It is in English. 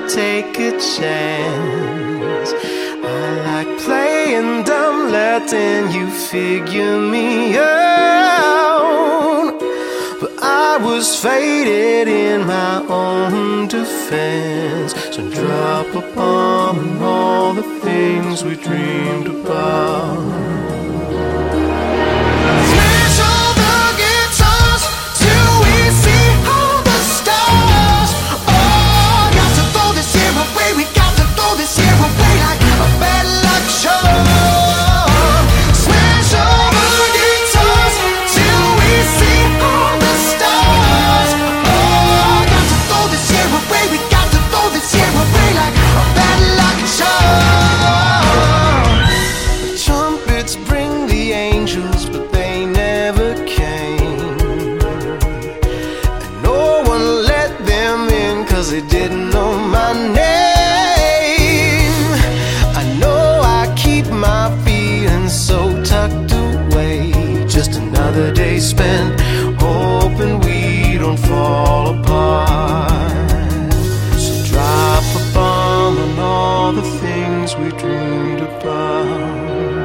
take a chance. I like playing dumb, letting you figure me out. But I was faded in my own defense. So drop a bomb on all the things we dreamed about. Smash all the guitars till we see all the stars. Oh, got to throw this year away. We got to throw this year away like a bad luck charm. Smash all the guitars till we see all the stars. Oh, got to throw this year away. We got to throw this year away like a bad luck charm. The trumpets bring the angels, but they never came. And no one let them in, 'cause they didn't know my name. I know I keep my feelings so tucked away. Just another day spent hoping we don't fall apart. So drop a bomb on all the things we dreamed about.